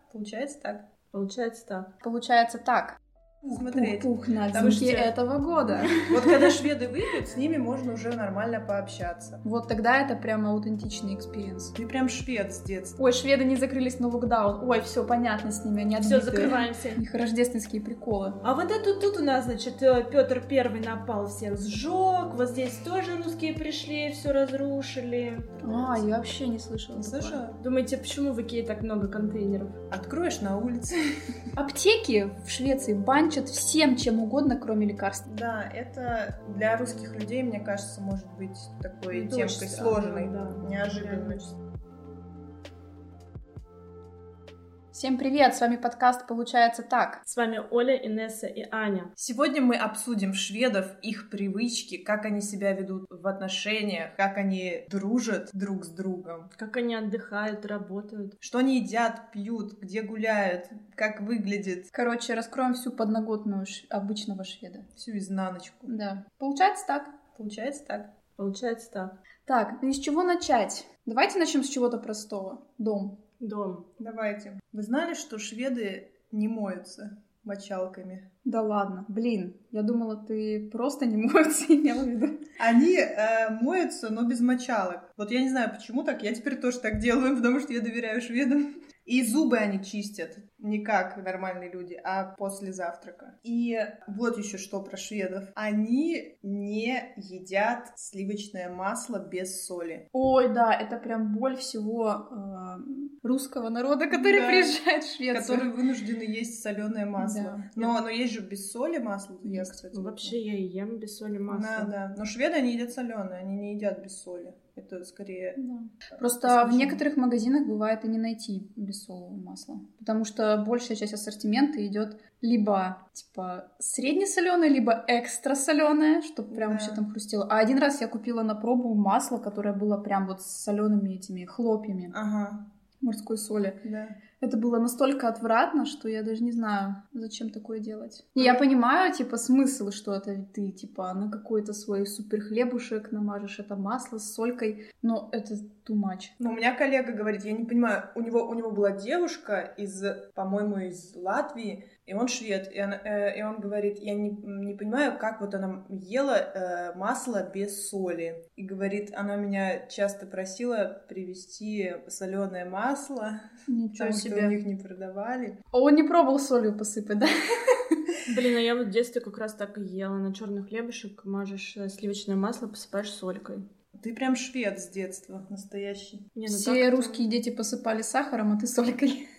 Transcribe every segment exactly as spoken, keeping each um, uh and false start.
Получается так? Получается так. Получается так. Смотреть. Пух-пух, новинки этого года. Вот когда шведы выйдут, с ними можно уже нормально пообщаться. Вот тогда это прям аутентичный экспириенс. Ты прям швед с детства. Ой, шведы не закрылись на локдаун. Ой, все понятно с ними, они отбитые. Все, закрываемся. У них рождественские приколы. А вот это тут у нас, значит, Петр Первый напал, всех сжег. Вот здесь тоже русские пришли, все разрушили. А, я вообще не слышала. Не слышала? Думаете, почему в Икее так много контейнеров? Откроешь на улице. Аптеки в Швеции банчат всем чем угодно, кроме лекарств. Да, это для русских людей, мне кажется, может быть такой Это темкой очень сложной, странно, да. неожиданной. Всем привет, с вами подкаст «Получается так». С вами Оля, Инесса и Аня. Сегодня мы обсудим шведов, их привычки, как они себя ведут в отношениях, как они дружат друг с другом, Как они отдыхают, работают. что они едят, пьют, где гуляют, как выглядит. Короче, раскроем всю подноготную ш- обычного шведа. Всю изнаночку. Да. Получается так. Получается так. Получается так. Так, ну из чего начать? Давайте начнем с чего-то простого. Дом. Дом. Давайте. Вы знали, что шведы не моются мочалками? Да ладно, блин, я думала, ты просто не моешься, имела в виду. Они э, моются, но без мочалок. Вот я не знаю, почему так. Я теперь тоже так делаю, потому что я доверяю шведам. И зубы они чистят не как нормальные люди, а после завтрака. И вот еще что про шведов. Они не едят сливочное масло без соли. Ой, да, это прям боль всего э, русского народа, который Да. приезжает в Швецию. Которые вынуждены есть соленое масло. Да. Но, но есть же без соли масло. Я, кстати, Вообще я и ем без соли масло. Да, да. Но шведы, они едят соленое, они не едят без соли. Это скорее... Да. Просто в некоторых магазинах бывает и не найти бессолового масла. Потому что большая часть ассортимента идет либо типа среднесоленое, либо экстра соленое, чтобы прям Да. вообще там хрустело. А один раз я купила на пробу масло, которое было прям вот с солеными этими хлопьями Ага, морской соли. да. Это было настолько отвратно, что я даже не знаю, зачем такое делать. И я понимаю, типа, смысл, что это ты, типа, на какой-то свой супер хлебушек намажешь это масло с солькой, но это too much. Но у меня коллега говорит, я не понимаю, у него, у него была девушка из, по-моему, из Латвии, и он швед, и он, э, и он говорит, я не, не понимаю, как вот она ела э, масло без соли. И говорит, она меня часто просила привезти соленое масло, Ничего потому что себе. у них не продавали. А он не пробовал солью посыпать, да? Блин, а я вот в детстве как раз так и ела. На черный хлебушек мажешь э, сливочное масло, посыпаешь солькой. Ты прям швед с детства, настоящий. Не, ну Все так-то- русские дети посыпали сахаром, а ты солькой.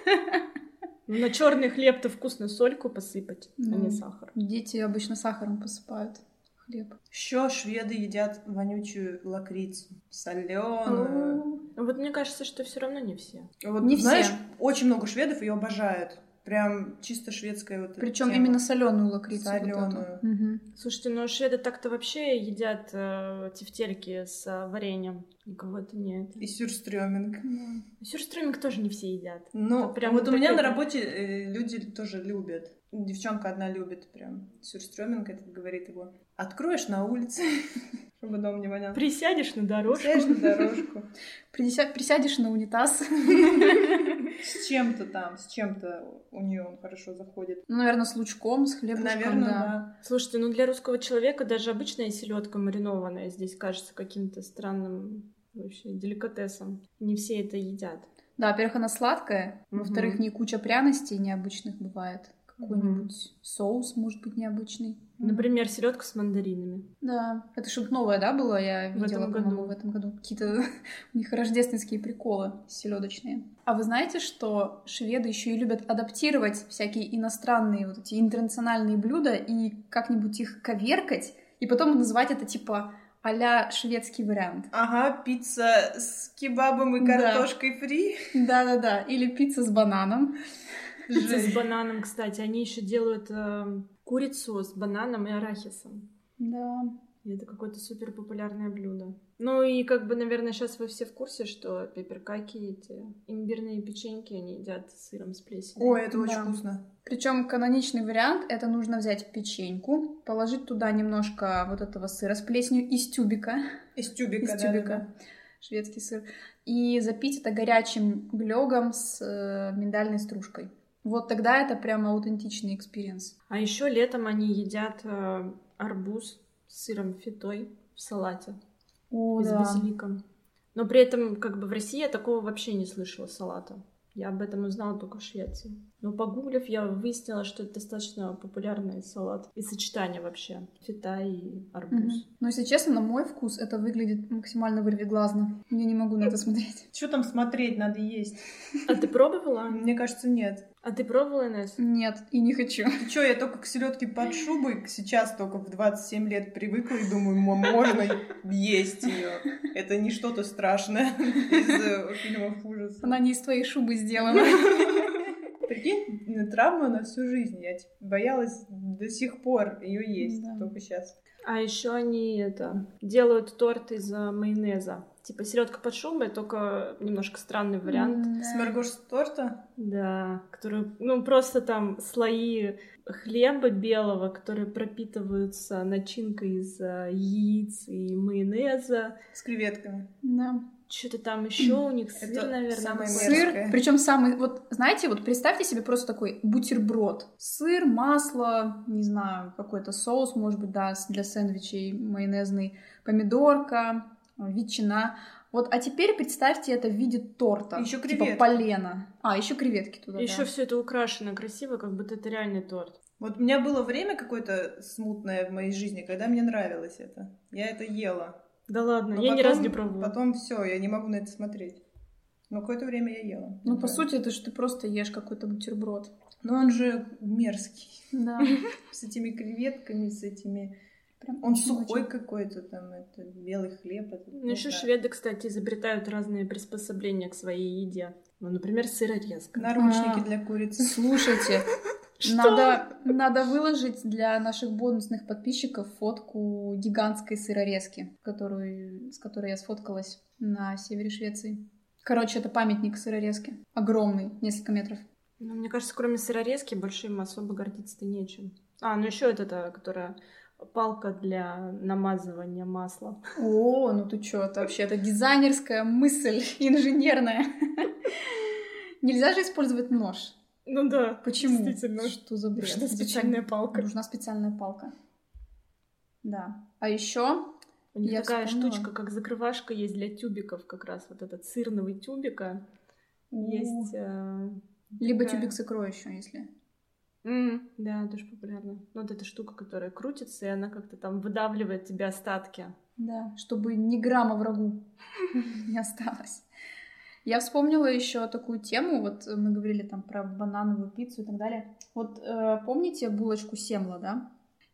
Ну, на черный хлеб-то вкусно сольку посыпать, а Ну. не сахар. Дети обычно сахаром посыпают хлеб. Еще шведы едят вонючую лакрицу, соленую. Вот мне кажется, что все равно не все. Вот, Не знаешь, все. очень много шведов ее обожают. Прям чисто шведская вот эта Причем тема. именно соленую лакрицу. вот эту. Солёную. Мгм. Слушайте, ну шведы так-то вообще едят э, тефтельки с э, вареньем. Никого-то нет. И сюрстрёминг. Сюрстреминг тоже не все едят. Ну, Это прям вот у меня на такая- работе э, люди тоже любят. Девчонка одна любит прям сюрстрёминг, это говорит его. Откроешь на улице, чтобы дом не вонял. Присядешь на дорожку. Сядешь на дорожку. Прися- Присядешь на унитаз. С чем-то там, с чем-то у нее он хорошо заходит. Ну, наверное, с лучком, с хлебушком, Наверное, да. да. Слушайте, ну для русского человека даже обычная селедка маринованная здесь кажется каким-то странным вообще деликатесом. Не все это едят. Да, во-первых, она сладкая, Мгм. во-вторых, в ней куча пряностей необычных бывает. Какой-нибудь соус, может быть, необычный. Например, селедка с мандаринами. Да, это что-то новое, да, было? Я В видела, этом по-моему, году. в этом году. Какие-то у них рождественские приколы селедочные. А вы знаете, что шведы еще и любят адаптировать всякие иностранные вот эти интернациональные блюда и как-нибудь их коверкать, и потом называть это типа а-ля шведский вариант. Ага, пицца с кебабом и Да. картошкой фри. Да-да-да, или пицца с бананом. Пицца с бананом, кстати. Они еще делают э, курицу с бананом и арахисом. Да. И это какое-то супер популярное блюдо. Ну и как бы, наверное, сейчас вы все в курсе, что пеперкаки, эти имбирные печеньки, они едят с сыром с плесенью. Ой, это очень Да. вкусно. Причем каноничный вариант — это нужно взять печеньку, положить туда немножко вот этого сыра с плесенью из тюбика. Из тюбика, Из да, тюбика. да, да. шведский сыр, и запить это горячим глёгом с э, миндальной стружкой. Вот тогда это прямо аутентичный экспириенс. А еще летом они едят э, арбуз с сыром фетой в салате. О, и с да. базиликом. Но при этом, как бы в России я такого вообще не слышала салата. Я об этом узнала только в Швеции. Но погуглив, я выяснила, что это достаточно популярный салат. И сочетание вообще. Фета и арбуз. Мгм. Но, если честно, на мой вкус это выглядит максимально вырвиглазно. Я не могу на это смотреть. Что там смотреть, надо есть. А ты пробовала? Мне кажется, нет. А ты пробовала, Инесс? Нет, и не хочу. Ты чё, я только к селедке под шубой сейчас только в двадцать семь лет привыкла и думаю, м- можно есть ее. Это не что-то страшное из э, фильмов ужасов. Она не из твоей шубы сделана. Прикинь, травма на всю жизнь. Я типа, боялась до сих пор ее есть, Да. только сейчас. А еще они это делают торт из э, майонеза. Типа селедка под шубой, только немножко странный вариант. М, да. Сморгош с торта? Да, который, ну, просто там слои хлеба белого, которые пропитываются начинкой из э, яиц и майонеза. С креветками. Да. Что-то там еще у них сыр, Это наверное. самое был. мерзкое. Сыр, причем самый, вот знаете, вот представьте себе просто такой бутерброд. Сыр, масло, не знаю, какой-то соус, может быть, да, для сэндвичей майонезный, помидорка, ветчина. Вот, а теперь представьте это в виде торта. Ещё Типа креветки. полена. А, еще креветки туда, Еще да. все это украшено красиво, как будто это реальный торт. Вот у меня было время какое-то смутное в моей жизни, когда мне нравилось это. Я это ела. Да ладно, Но я ни потом- разу не пробовала. Потом все, я не могу на это смотреть. Но какое-то время я ела. Ну, Да. по сути, это же ты просто ешь какой-то бутерброд. Но он же мерзкий. Да. С этими креветками, с этими... Прям Он очень- сухой очень. какой-то там, это белый хлеб. это Ну, не еще знаю. шведы, кстати, изобретают разные приспособления к своей еде. Ну, например, сырорезка. Наручники А. для курицы. Слушайте, Что? надо, надо выложить для наших бонусных подписчиков фотку гигантской сырорезки, которую, с которой я сфоткалась на севере Швеции. Короче, это памятник сырорезки. Огромный, несколько метров. Ну, мне кажется, кроме сырорезки больше им особо гордиться-то нечем. А, ну еще это, та, которая палка для намазывания масла. О, ну ты чё, это вообще это дизайнерская мысль, инженерная. Нельзя же использовать нож. Ну да, Почему? действительно. Что за бред? Нужна Зачем? специальная палка. Нужна специальная палка. Да. А еще У них Я такая вспомнила. штучка, как закрывашка есть для тюбиков, как раз вот этот сырного тюбика. Есть... э, либо такая- тюбик с икрой еще, если. М, да, тоже популярно. Ну, вот эта штука, которая крутится, и она как-то там выдавливает тебе остатки. Да, чтобы ни грамма врагу не осталось. Я вспомнила еще такую тему, вот мы говорили там про банановую пиццу и так далее. Вот э, помните булочку семла, да?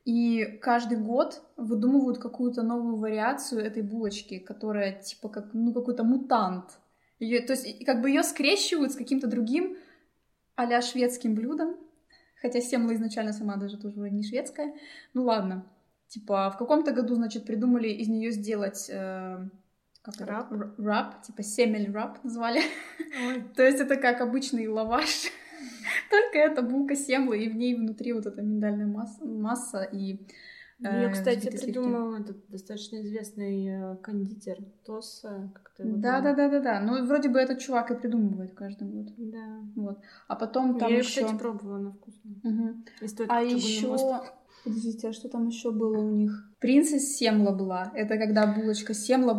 И каждый год выдумывают какую-то новую вариацию этой булочки, которая типа как, ну, какой-то мутант. Её- то есть и как бы ее скрещивают с каким-то другим а-ля шведским блюдом. Хотя семла изначально сама даже тоже вроде не шведская. Ну ладно. Типа в каком-то году, значит, придумали из нее сделать... э, как это? Раб? Р- раб, типа семель раб назвали. Ой. То есть это как обычный лаваш, только это булка семлы, и в ней внутри вот эта миндальная масса, масса и Ее, э, кстати, взбитые сливки. придумал этот достаточно известный э, кондитер Тос. э, Как-то его Да, там- да, да, да, да. Ну, вроде бы этот чувак и придумывает каждый год. Да. Вот. А потом там Я ее, еще. кстати, пробовала, она вкусная. И стоит А как чугунный еще. мост. Подождите, а что там еще было у них? Принцесс семла была. Это когда булочка семла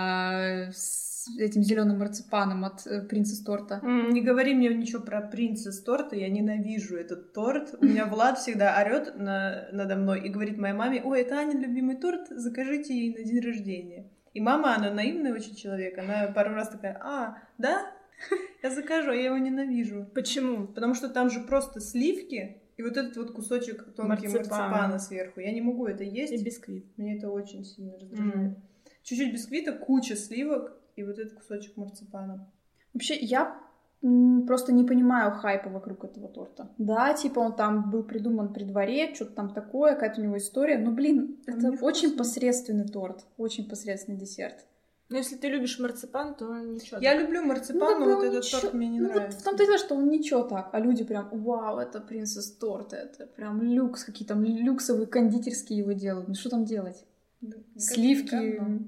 была с этим зеленым марципаном от э, принцесс торта. М, Не говори мне ничего про принцесс торта, я ненавижу этот торт. У меня Влад всегда орет на, надо мной и говорит моей маме: ой, это Анин любимый торт, закажите ей на день рождения. И мама, она наивный очень человек, она пару раз такая: а, да? Я закажу, а я его ненавижу. Почему? Потому что там же просто сливки и вот этот вот кусочек тонкий Марципана. марципана сверху. Я не могу это есть. И бисквит. Мне это очень сильно раздражает. Мгм. Чуть-чуть бисквита, куча сливок и вот этот кусочек марципана. Вообще, я м, просто не понимаю хайпа вокруг этого торта. Да, типа он там был придуман при дворе, что-то там такое, какая-то у него история. Но, блин, Он это невкусный. очень посредственный торт, очень посредственный десерт. Но если ты любишь марципан, то ничего. Я люблю марципан, как но бы вот он этот ничего- торт мне не ну, вот нравится. в том-то и дело, что он ничего так, а люди прям: вау, это принцесс торт, это прям люкс, какие там люксовые кондитерские его делают. Ну что там делать? Да, как Сливки. говно.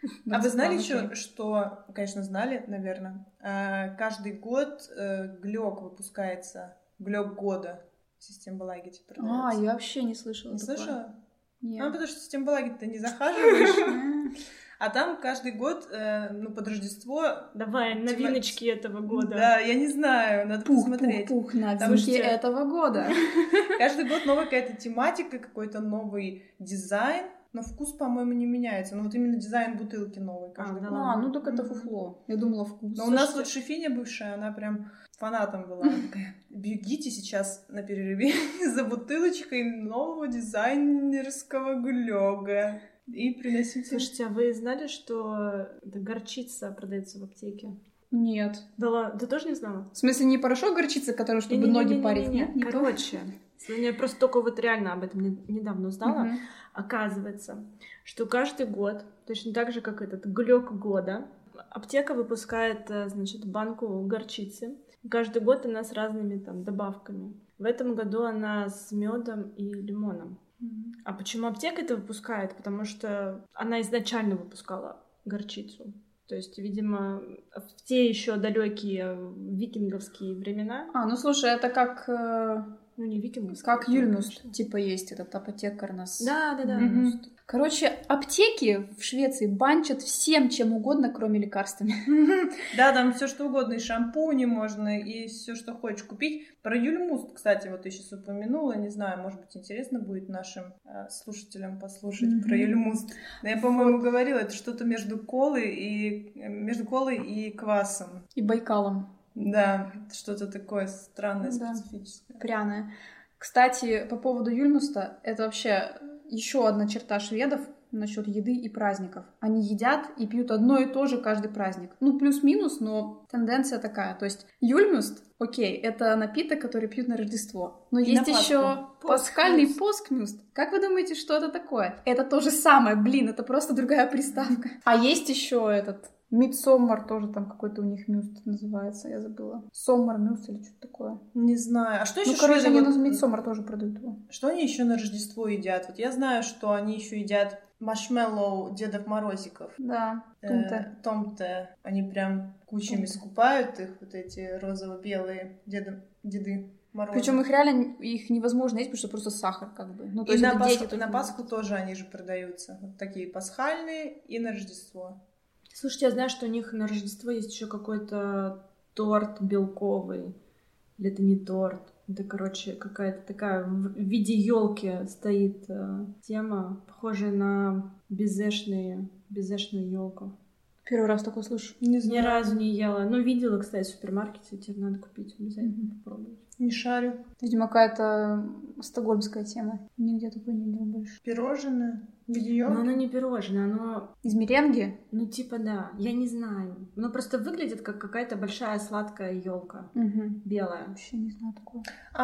А вы знали еще, что, конечно, знали, наверное, каждый год глёк выпускается, глёк года в Систембалагете продается. А, я вообще не слышала. Не такое. слышала? Нет. Ну, потому что в Систембалаге ты не захаживаешь. А там каждый год, ну, под Рождество... Давай, новиночки этого года. Да, я не знаю, надо посмотреть. Пух-пух-пух, новинки этого года. Каждый год новая какая-то тематика, какой-то новый дизайн. Но вкус, по-моему, не меняется. Ну, вот именно дизайн бутылки новый каждый год. А, ну так это фуфло. Я думала, вкус. Но у нас вот шефиня бывшая, она прям фанатом была. Она такая: бегите сейчас на перерыве за бутылочкой нового дизайнерского глёга. И приносите. Слушайте, а вы знали, что эта горчица продается в аптеке? Нет. Да ладно, ты тоже не знала? В смысле, не порошок горчицы, который, чтобы ноги парить? Нет, короче, я просто только вот реально об этом недавно узнала. Мгм. Оказывается, что каждый год, точно так же, как этот глёк года, аптека выпускает, значит, банку горчицы. Каждый год она с разными там добавками. В этом году она с медом и лимоном. А почему аптека это выпускает? Потому что она изначально выпускала горчицу. То есть, видимо, в те еще далекие викинговские времена. А, ну слушай, это как... э, Ну, не викинговские. Как Юльмуст, типа есть этот апотекарь у нас. Да, да, да. Мгм. Короче, аптеки в Швеции банчат всем, чем угодно, кроме лекарствами. Да, там все что угодно, и шампуни можно, и все, что хочешь купить. Про Юльмуст, кстати, вот ты сейчас упомянула, не знаю, может быть, интересно будет нашим э, слушателям послушать Мгм. про Юльмуст. Но я, по-моему, говорила, это что-то между колой и между колой и квасом. И Байкалом. Да, это что-то такое странное, Да. специфическое. Пряное. Кстати, по поводу Юльмуста, это вообще еще одна черта шведов насчет еды и праздников. Они едят и пьют одно и то же каждый праздник. Ну, плюс-минус, но тенденция такая. То есть Юльмуст, окей, это напиток, который пьют на Рождество. Но И есть на Пасху. еще пасхальный поскмюст. Как вы думаете, что это такое? Это то же самое, блин, это просто другая приставка. А есть еще этот... Мидсоммар тоже там какой-то у них мюст называется, я забыла. Соммар мюст или что-то такое. Не знаю. А что еще Ну, короче, шведы они вот- на Мидсоммар тоже продают его. Что они еще на Рождество едят? Вот я знаю, что они еще едят маршмеллоу Дедов Морозиков. Да, Э, тумте. Томте. Они прям кучами Томте. скупают их, вот эти розово-белые деды, деды Морозы. Причем их реально их невозможно есть, потому что просто сахар как бы. Ну, то И есть на, это Пасху, дети на только Пасху могут. тоже они же продаются. Вот такие пасхальные и на Рождество. Слушайте, я знаю, что у них на Рождество есть еще какой-то торт белковый. Или это не торт. Это, короче, какая-то такая в виде елки стоит э, тема, похожая на безэшные, безэшную елку. Первый раз такое слышу. Не Ни знаю. разу не ела. Ну, видела, кстати, в супермаркете. Тебе надо купить, обязательно попробовать. Не шарю. Видимо, какая-то стокгольмская тема. Нигде такой не было больше. Пирожное. Но Белье. оно не пирожное, оно, Из меренги? ну, типа, да, я не знаю. Оно просто выглядит как какая-то большая сладкая елка, Угу. белая. Вообще не знаю такое.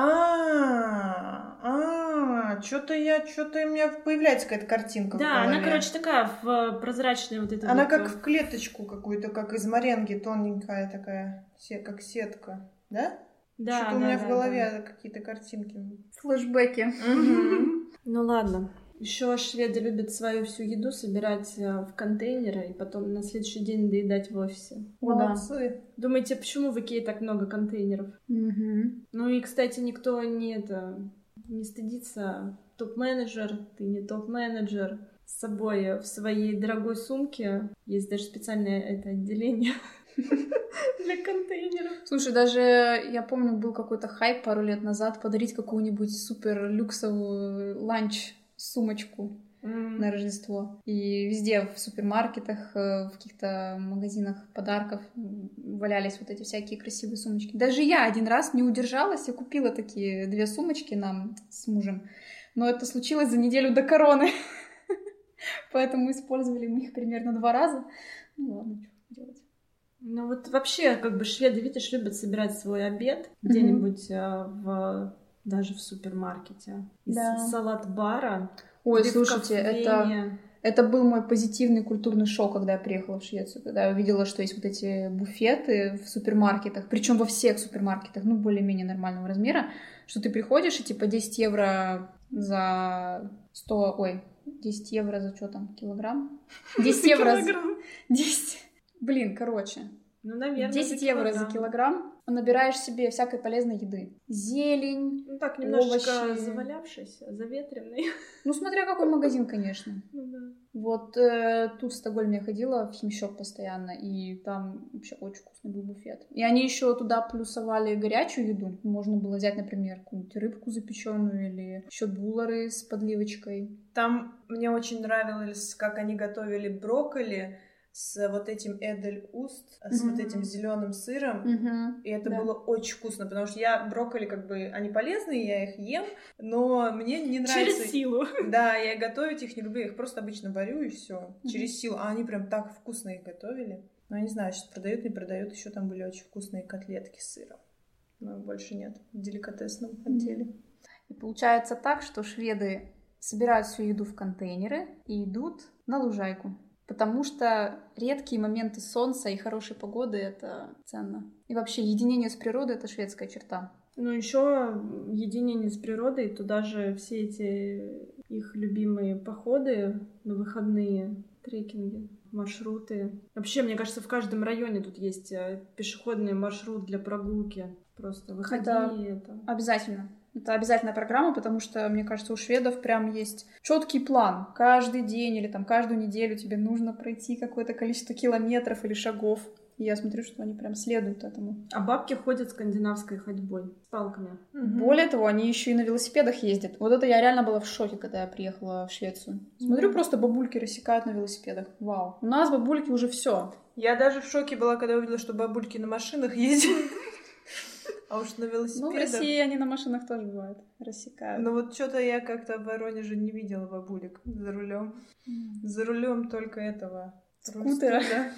А, а, что-то я, что-то у меня появляется какая-то картинка в Да, она, голове. короче, такая в прозрачной вот этой Она вот, как э, в клеточку какую-то, как из моренги, тоненькая такая, се- как сетка, да? Да, Что-то у да, меня да, в голове да. какие-то картинки. Флэшбэки. Ну ладно. Еще шведы любят свою всю еду собирать э, в контейнеры и потом на следующий день доедать в офисе. О, да. Молодцы. Думаете, почему в Икее так много контейнеров? Мгм. Ну и, кстати, никто не это не стыдится. Топ-менеджер, ты не топ-менеджер. С собой в своей дорогой сумке есть даже специальное это отделение для контейнеров. Слушай, даже я помню, был какой-то хайп пару лет назад подарить какую-нибудь супер люксовую ланч-сумочку на Рождество. И везде в супермаркетах, э, в каких-то магазинах подарков валялись вот эти всякие красивые сумочки. Даже я один раз не удержалась и купила такие две сумочки нам с мужем. Но это случилось за неделю до короны. Поэтому использовали мы их примерно два раза. Ну ладно, что делать. Ну вот вообще, как бы шведы, видишь, любят собирать свой обед Мгм. где-нибудь э, в даже в супермаркете. Из Да. салат-бара. Ой, или в слушайте, это, кафене. Это был мой позитивный культурный шок, когда я приехала в Швецию, когда я увидела, что есть вот эти буфеты в супермаркетах, причем во всех супермаркетах, ну, более-менее нормального размера, что ты приходишь и типа десять евро за сто... Ой, десять евро за что там? Килограмм? десять евро за... десять... Блин, короче. Ну, наверное, десять евро за килограмм набираешь себе всякой полезной еды. Зелень, ну, так, немножечко овощи. Завалявшийся, заветренный. Ну, смотря какой магазин, конечно. Ну, да. Вот э, тут в Стокгольме я ходила в химшоп постоянно, и там вообще очень вкусный был буфет. И они еще туда плюсовали горячую еду. Можно было взять, например, какую-нибудь рыбку запеченную или еще буллары с подливочкой. Там мне очень нравилось, как они готовили брокколи с вот этим эдель-уст, с Mm-hmm. вот этим зеленым сыром. Mm-hmm. И это Да. было очень вкусно, потому что я брокколи, как бы, они полезные, я их ем, но мне не нравится... Через силу. Да, я готовить их не люблю, я их просто обычно варю и все Mm-hmm. через силу. А они прям так вкусно их готовили. Ну, я не знаю, сейчас продают, не продают. Еще там были очень вкусные котлетки с сыром. Но больше нет в деликатесном отделе. И получается так, что шведы собирают всю еду в контейнеры и идут на лужайку. Потому что редкие моменты солнца и хорошей погоды — это ценно. И вообще единение с природой — это шведская черта. Ну, еще единение с природой, туда же все эти их любимые походы на выходные, трекинги, маршруты. Вообще, мне кажется, в каждом районе тут есть пешеходный маршрут для прогулки. Просто выходи. Это это. обязательно. Это обязательная программа, потому что, мне кажется, у шведов прям есть четкий план. Каждый день или там каждую неделю тебе нужно пройти какое-то количество километров или шагов. И я смотрю, что они прям следуют этому. А бабки ходят скандинавской ходьбой, с палками. Мгм. Более того, они еще и на велосипедах ездят. Вот это я реально была в шоке, когда я приехала в Швецию. Смотрю, Мгм. просто бабульки рассекают на велосипедах. Вау. У нас бабульки уже все. Я даже в шоке была, когда увидела, что бабульки на машинах ездят. А уж на Ну, в велосипедах... России они на машинах тоже бывают. Рассекают. Ну вот что-то я как-то в Воронеже не видела бабулек за рулем. За рулем только этого... Скутера. Да.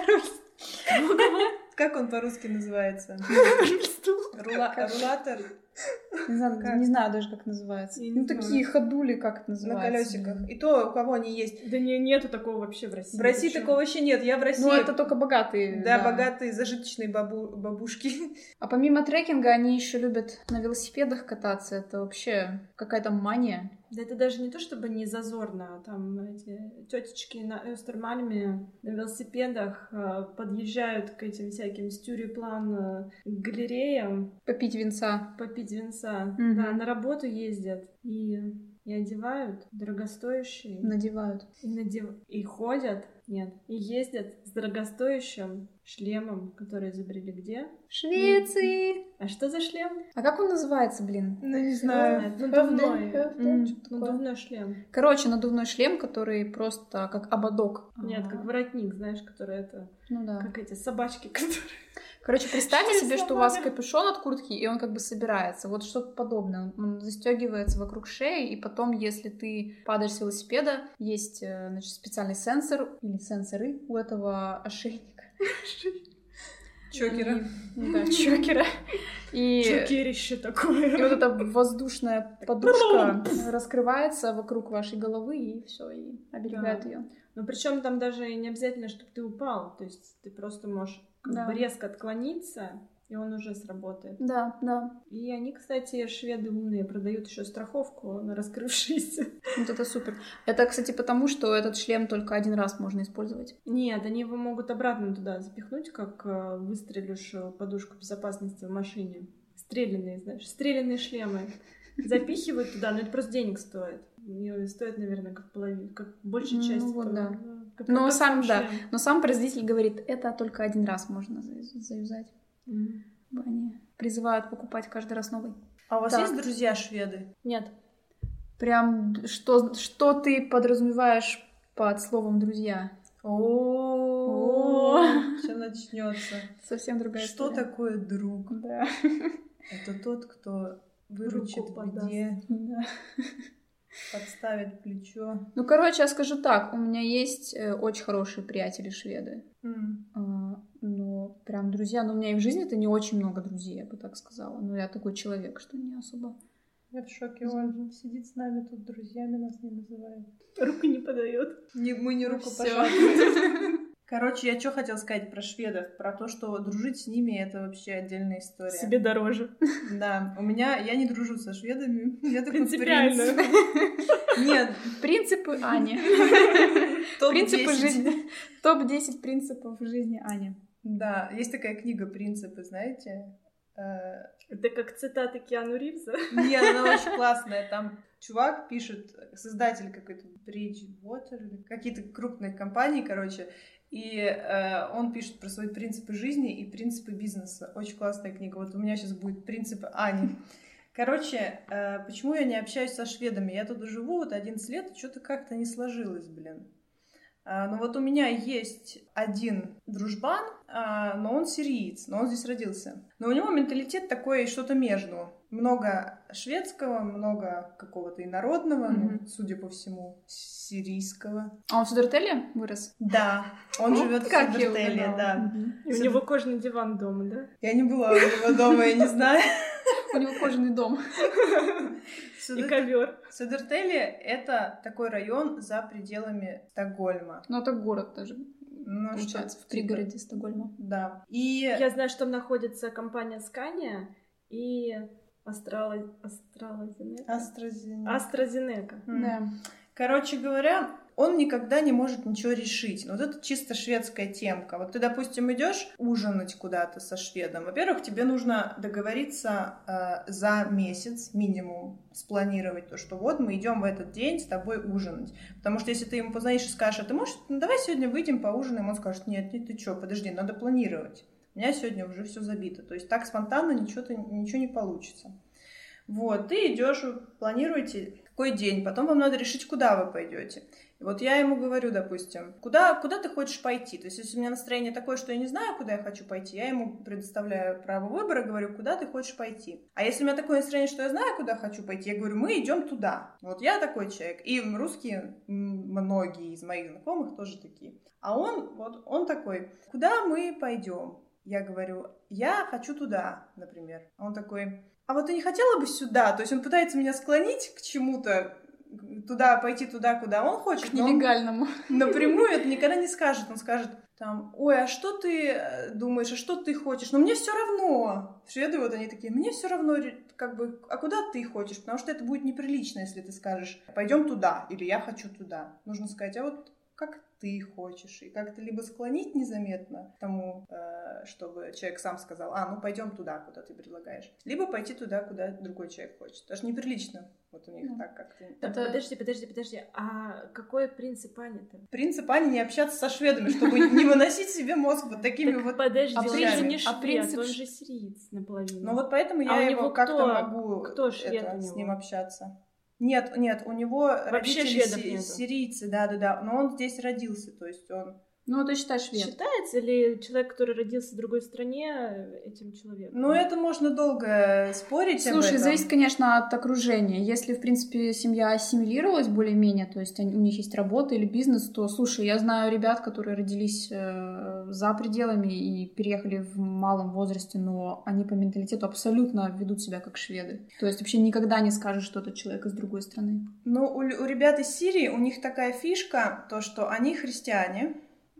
Как он по-русски называется? Рула- Рулатор Не знаю, Как? не знаю даже, как называется. Я не Ну, знаю. такие ходули, как это на называется. колесиках. И то, у кого они есть. Да не, нету такого вообще в России. В России Ты чё? такого вообще нет. Я в России... Ну, это только богатые. Да, богатые, зажиточные бабу... бабушки. А помимо трекинга, они еще любят на велосипедах кататься. Это вообще какая-то мания. Да это даже не то, чтобы не зазорно. а Там эти тетечки на Östermalm на велосипедах э, подъезжают к этим всяким стюриплан э, галереям Попить винца. попить винца. Мгм. Да, на работу ездят и, и одевают дорогостоящие. Надевают. И, надев... и ходят, нет, и ездят с дорогостоящим шлемом, который изобрели где? В Швеции! А что за шлем? А как он называется, блин? Ну, не знаю. Надувной. М, что такое? Надувной шлем. Короче, надувной шлем, который просто как ободок. Нет, как воротник, знаешь, который это... Ну да. Как эти собачки, которые... Короче, представьте Что себе, я что у вас сломала? капюшон от куртки, и он как бы собирается. Вот что-то подобное. Он застегивается вокруг шеи, и потом, если ты падаешь с велосипеда, есть э, значит, специальный сенсор или сенсоры у этого ошейника. Чокера. И- Да, чокера. И... Чокерище И такое. вот эта воздушная подушка раскрывается вокруг вашей головы, и все, и оберегает Да. ее. Но причем там даже и не обязательно, чтобы ты упал. То есть ты просто можешь как Да. бы резко отклониться, и он уже сработает. Да, да. И они, кстати, шведы умные, продают еще страховку на раскрывшиеся. Вот это супер. Это, кстати, потому, что этот шлем только один раз можно использовать. Нет, они его могут обратно туда запихнуть, как э, выстрелишь э, подушку безопасности в машине. Стрелянные, знаешь, стрелянные шлемы. Запихивают туда, но это просто денег стоит. И стоит, наверное, как половина, как большая Ну часть. вот этого, да. Как- Но как сам, да. шлем. Но сам производитель говорит, это только один раз можно за- заюзать. Мгм. Они призывают покупать каждый раз новый. А у вас Так. есть друзья шведы? Нет. Прям что, что ты подразумеваешь под словом «друзья»? О, все начнется. Совсем другая Что история. такое друг? Да. Это тот, кто выручит Руку в подаст. беде, Да. подставит плечо. Ну, короче, я скажу так. У меня есть э, очень хорошие приятели шведы. М. А, ну, прям друзья. Но у меня и в жизни-то не очень много друзей, я бы так сказала. Но я такой человек, что не особо Я в шоке, он сидит с нами тут, друзьями нас не называет. Руку не подает. Не, мы не Ну, рукопожатные. Короче, я что хотела сказать про шведов? Про то, что дружить с ними — это вообще отдельная история. Себе дороже. Да, у меня... Я не дружу со шведами. У меня такой Принципиально. принцип. Нет. Принципы Ани. Принципы жизни. топ десять принципов жизни Ани. Да, есть такая книга «Принципы», знаете? Это как цитаты Киану Ривза? Нет, она очень классная. Там чувак пишет, создатель какой-то Bridgewater, какие-то крупные компании, короче, и э, он пишет про свои принципы жизни и принципы бизнеса. Очень классная книга. Вот у меня сейчас будет «Принципы Ани». Короче, э, почему я не общаюсь со шведами? Я тут живу вот одиннадцать лет, и что-то как-то не сложилось, блин. А, ну вот у меня есть один дружбан, а, но он сириец, но он здесь родился. Но у него менталитет такой, что-то между. Много шведского, много какого-то инородного, mm-hmm. ну, судя по всему, сирийского. А он в Судертеле вырос? Да, он ну, живет в Судертеле, да. Mm-hmm. И у него кожаный диван дома, да? Я не была у него дома, я не знаю. У него кожаный дом. И ковер. Судертеле — это такой район за пределами Стокгольма. Ну, это город даже. Ну, получается, что, в пригороде Стокгольма. Да. И... Я знаю, что там находится компания Scania и Астрала... Астралазенека. AstraZeneca. AstraZeneca. Mm. Да. Короче говоря, он никогда не может ничего решить. Вот это чисто шведская темка. Вот ты, допустим, идешь ужинать куда-то со шведом. Во-первых, тебе нужно договориться э, за месяц минимум, спланировать то, что вот мы идем в этот день с тобой ужинать. Потому что если ты ему позвонишь и скажешь, а ты можешь, ну давай сегодня выйдем поужинаем, он скажет, нет, нет, ты что, подожди, надо планировать. У меня сегодня уже все забито. То есть так спонтанно ничего, ничего не получится. Вот, ты идешь, планируете, какой день, потом вам надо решить, куда вы пойдете. И вот я ему говорю, допустим, куда, куда ты хочешь пойти? То есть, если у меня настроение такое, что я не знаю, куда я хочу пойти, я ему предоставляю право выбора, говорю, куда ты хочешь пойти. А если у меня такое настроение, что я знаю, куда хочу пойти, я говорю, мы идем туда. Вот я такой человек. И русские, многие из моих знакомых тоже такие. А он, вот, он такой, куда мы пойдем? Я говорю, я хочу туда, например. А он такой, а вот ты не хотела бы сюда? То есть он пытается меня склонить к чему-то, туда, пойти туда, куда он хочет. К нелегальному. Напрямую это никогда не скажет. Он скажет там, ой, а что ты думаешь, а что ты хочешь? Но мне все равно. Шведы вот они такие, мне все равно, как бы, а куда ты хочешь? Потому что это будет неприлично, если ты скажешь, пойдем туда, или я хочу туда. Нужно сказать, а вот как ты хочешь, и как-то либо склонить незаметно к тому, э, чтобы человек сам сказал, а, ну пойдем туда, куда ты предлагаешь, либо пойти туда, куда другой человек хочет. Даже неприлично вот у них mm. так как-то. Это... Подожди, подожди, подожди, а какой принцип Ани-то? Принцип Ани не общаться со шведами, чтобы не выносить себе мозг вот такими вот подожди, он же не вещами. швед, он же сириец наполовину. Ну вот поэтому я его как-то могу кто швед у него? с ним общаться. Нет, нет, у него вообще родители си- сирийцы, да-да-да, но он здесь родился, то есть он... Ну, это считай швед. Считается ли человек, который родился в другой стране, этим человеком? Ну, это можно долго спорить об этом. Слушай, зависит, конечно, от окружения. Если, в принципе, семья ассимилировалась более-менее, то есть они, у них есть работа или бизнес, то, слушай, я знаю ребят, которые родились э, за пределами и переехали в малом возрасте, но они по менталитету абсолютно ведут себя как шведы. То есть вообще никогда не скажешь, что это человек из другой страны. Ну, у, у ребят из Сирии, у них такая фишка, то, что они христиане,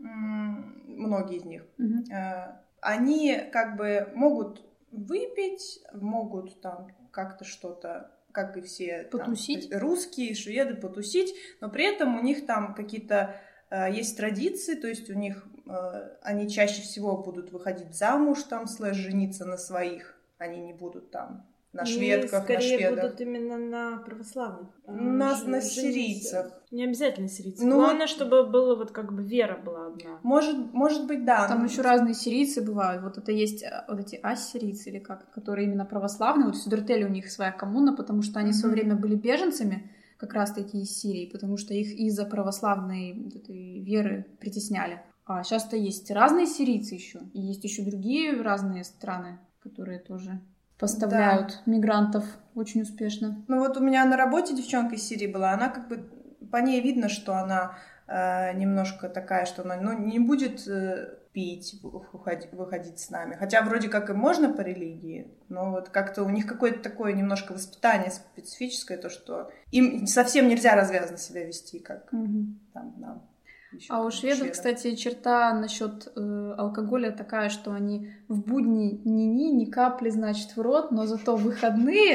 многие из них, mm-hmm. они как бы могут выпить, могут там как-то что-то, как и все потусить. Там, русские, шведы, потусить, но при этом у них там какие-то э, есть традиции, то есть у них э, они чаще всего будут выходить замуж, там, слэш, жениться на своих, они не будут там на шведках, скорее на шведах. Будут именно на православных. На, Ж, на сирийцах. Не обязательно сирийцев. Ну, главное, чтобы было вот как бы вера была одна. Может, может быть, да. Там но... еще разные сирийцы бывают. Вот это есть вот эти ассирийцы или как, которые именно православные. Вот в Судертеле у них своя коммуна, потому что они mm-hmm. в свое время были беженцами, как раз-таки из Сирии, потому что их из-за православной вот этой веры притесняли. А сейчас-то есть разные сирийцы еще. И есть еще другие разные страны, которые тоже... поставляют да. мигрантов очень успешно. Ну вот у меня на работе девчонка из Сирии была, она как бы, по ней видно, что она э, немножко такая, что она ну, не будет э, пить, выходить, выходить с нами. Хотя вроде как и можно по религии, но вот как-то у них какое-то такое немножко воспитание специфическое, то, что им совсем нельзя развязно себя вести, как Угу. там нам. Еще А у шведов, шведов. кстати, черта насчет э, алкоголя такая, что они в будни ни-ни, ни капли, значит, в рот, но зато в выходные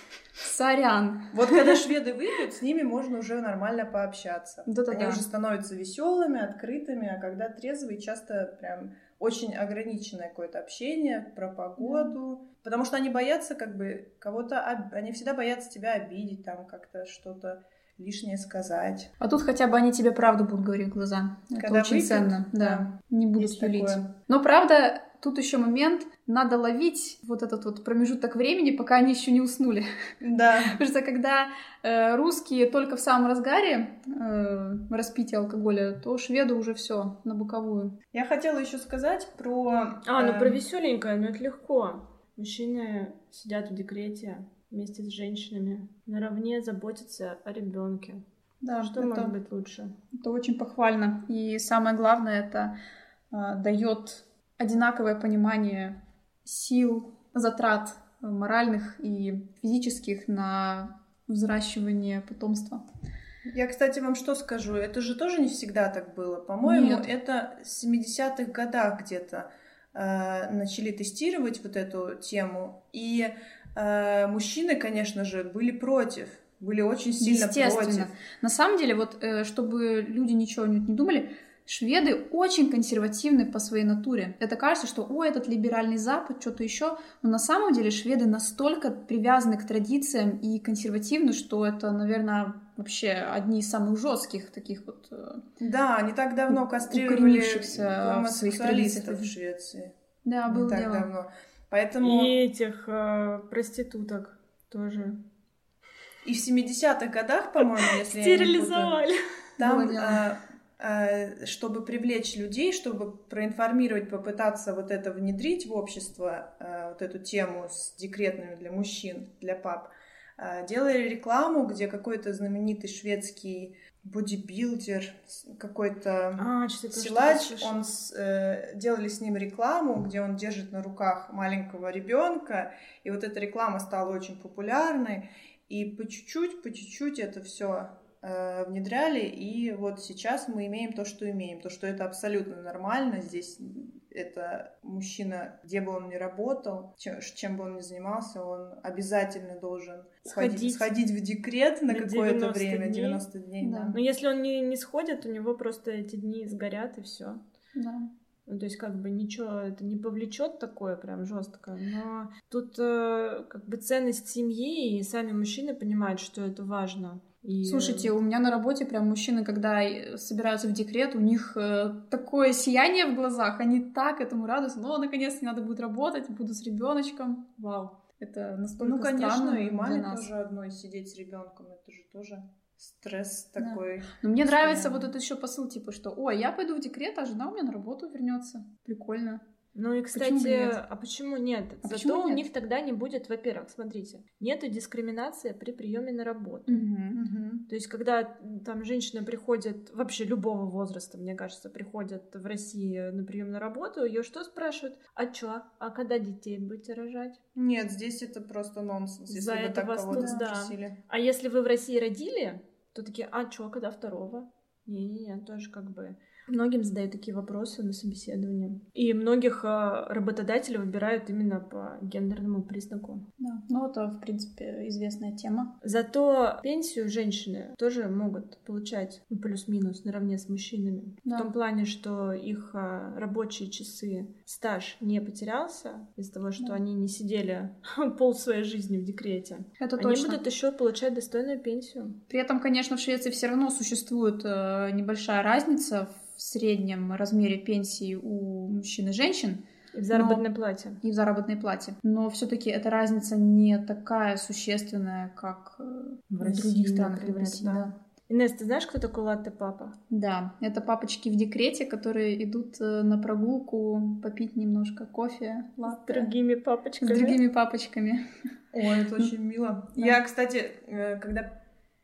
сорян. Вот когда шведы выпьют, с ними можно уже нормально пообщаться. Да-да-да. Они уже становятся веселыми, открытыми, а когда трезвые, часто прям очень ограниченное какое-то общение про погоду. Потому что они боятся как бы кого-то... об- Они всегда боятся тебя обидеть, там как-то что-то лишнее сказать. А тут хотя бы они тебе правду будут говорить в глаза. Это Когда очень выпьют, ценно. Да. да. Не будут Есть юлить. такое. Но правда, тут еще момент, надо ловить вот этот вот промежуток времени, пока они еще не уснули. Да. Потому что когда э, русские только в самом разгаре э, распития алкоголя, то шведы уже все на боковую. Я хотела еще сказать про... А, ну э, про веселенькое, ну это легко. Мужчины сидят в декрете вместе с женщинами, наравне заботятся о ребенке. Да, Что это, может быть лучше? это очень похвально. И самое главное, это э, дает одинаковое понимание сил, затрат э, моральных и физических на взращивание потомства. Я, кстати, вам что скажу? Это же тоже не всегда так было. По-моему, Нет. это в семидесятых годах где-то э, начали тестировать вот эту тему. И э, мужчины, конечно же, были против. Были очень сильно Естественно. против. На самом деле, вот э, чтобы люди ничего не не думали, шведы очень консервативны по своей натуре. Это кажется, что ой, этот либеральный Запад, что-то еще. Но на самом деле шведы настолько привязаны к традициям и консервативны, что это, наверное, вообще одни из самых жестких таких вот э, Да, не так давно у- кастрировали укоренившихся в своих гомосексуалистов традициях. в Швеции. Да, Не было так дело. давно. Поэтому И этих э, проституток тоже. и в семидесятых годах, по-моему, если я не путаю, Стерилизовали. там, Было дело. а, а, чтобы привлечь людей, чтобы проинформировать, попытаться вот это внедрить в общество, а, вот эту тему с декретными для мужчин, для пап, а, делали рекламу, где какой-то знаменитый шведский бодибилдер, с- какой-то А, что-то я тоже силач, такое слышала. он с- э, делали с ним рекламу, где он держит на руках маленького ребенка, и вот эта реклама стала очень популярной, и по чуть-чуть, по чуть-чуть это все внедряли, и вот сейчас мы имеем то, что имеем, то, что это абсолютно нормально, здесь это мужчина, где бы он ни работал, чем, чем бы он ни занимался, он обязательно должен сходить, Сходить. сходить в декрет на На какое-то девяносто время, дней. девяносто дней, Да. да. Но если он не, не сходит, у него просто эти дни сгорят и все. Да. Ну, то есть, как бы ничего это не повлечет такое прям жестко. Но тут э, как бы ценность семьи, и сами мужчины понимают, что это важно. И... Слушайте, у меня на работе прям мужчины, когда собираются в декрет, у них э, такое сияние в глазах, они так этому радуются. Ну, наконец-то не надо будет работать, буду с ребеночком. Вау, это настолько Ну, конечно, странно и для маме нас. тоже одной сидеть с ребенком, это же тоже стресс Да. такой. Но мне постоянно. нравится вот этот еще посыл, типа, что, ой, я пойду в декрет, а жена у меня на работу вернется. Прикольно. Ну и, Почему бы кстати, нет? а почему нет? А Зато почему у нет? них тогда не будет, во-первых, смотрите, нету дискриминации при приеме на работу. Мгм. Мгм. То есть, когда там женщина приходит, вообще любого возраста, мне кажется, приходит в России на прием на работу, ее что спрашивают? А чё? А когда детей будете рожать? Нет, здесь это просто нонсенс, если За бы это так вас кого-то тут, да. спросили. А если вы в России родили, то такие, а чё, когда второго? Не-не-не, тоже как бы... Многим задают такие вопросы на собеседовании. И многих э, работодателей выбирают именно по гендерному признаку. Да. Ну, это, в принципе, известная тема. Зато пенсию женщины тоже могут получать ну, плюс-минус наравне с мужчинами. Да. В том плане, что их а, рабочие часы, стаж не потерялся из-за того, что Да. они не сидели пол своей жизни в декрете. Это Они точно. будут еще получать достойную пенсию. При этом, конечно, в Швеции все равно существует э, небольшая разница в среднем размере пенсии у мужчин и женщин И в заработной плате. и в заработной плате. Но все-таки эта разница не такая существенная, как э, В в, России, других странах, и в например, России. да. Да. Инесс, ты знаешь, кто такой латте-папа? Да, это папочки в декрете, которые идут э, на прогулку попить немножко кофе, С латте. другими С папочками. другими папочками. Ой, это очень мило. Да. Я, кстати, э, когда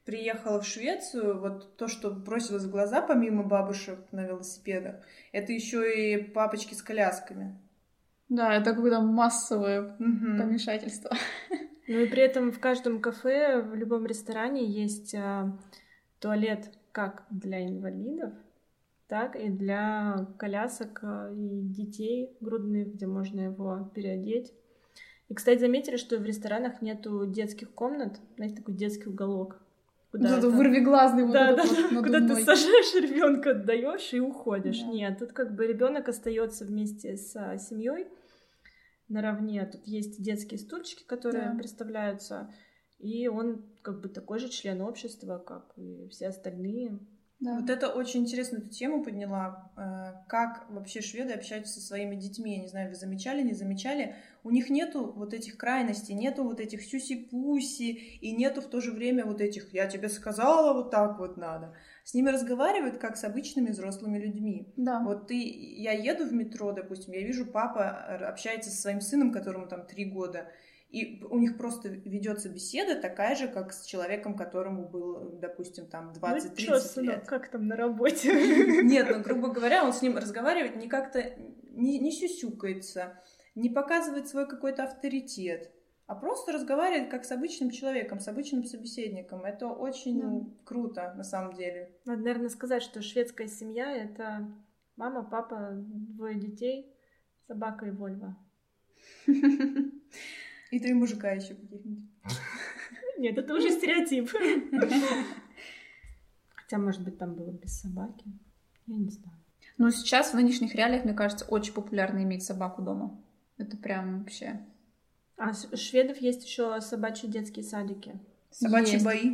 приехала в Швецию, вот то, что бросилось в глаза, помимо бабушек на велосипедах, это еще и папочки с колясками. Да, это какое-то массовое Мгм. помешательство. Ну и при этом в каждом кафе, в любом ресторане есть а, туалет как для инвалидов, так и для колясок а, и детей грудных, где можно его переодеть. И, кстати, заметили, что в ресторанах нету детских комнат, знаете, такой детский уголок. Вот Куда это это- вырвиглазный вот Да, этот да, вот да. Куда ты надувной. сажаешь ребенка, отдаешь и уходишь. Да. Нет, тут как бы ребенок остается вместе с а, семьей наравне. Тут есть детские стульчики, которые Да. представляются, и он как бы такой же член общества, как и все остальные. Да. Вот это очень интересную эту тему подняла. э, Как вообще шведы общаются со своими детьми. Я не знаю, вы замечали, не замечали. У них нету вот этих крайностей, нету вот этих сюси-пуси, и нету в то же время вот этих «я тебе сказала, вот так вот надо». С ними разговаривают, как с обычными взрослыми людьми. Да. Вот ты, я еду в метро, допустим, я вижу, папа общается со своим сыном, которому там три года, и у них просто ведется беседа такая же, как с человеком, которому было, допустим, там Ну чё, двадцать-тридцать сынок, лет. как там на работе? Нет, ну, грубо говоря, он с ним разговаривает, не как-то не, не сюсюкается, не показывает свой какой-то авторитет, а просто разговаривает как с обычным человеком, с обычным собеседником. Это очень Да. круто, на самом деле. Надо, наверное, сказать, что шведская семья — это мама, папа, двое детей, собака и Вольво. И три мужика еще каких-нибудь. Нет, это уже стереотип. Хотя, может быть, там было без собаки. Я не знаю. Но сейчас в нынешних реалиях, мне кажется, очень популярно иметь собаку дома. Это прям вообще... А с- у шведов есть еще собачьи детские садики. Собачьи Есть. бои.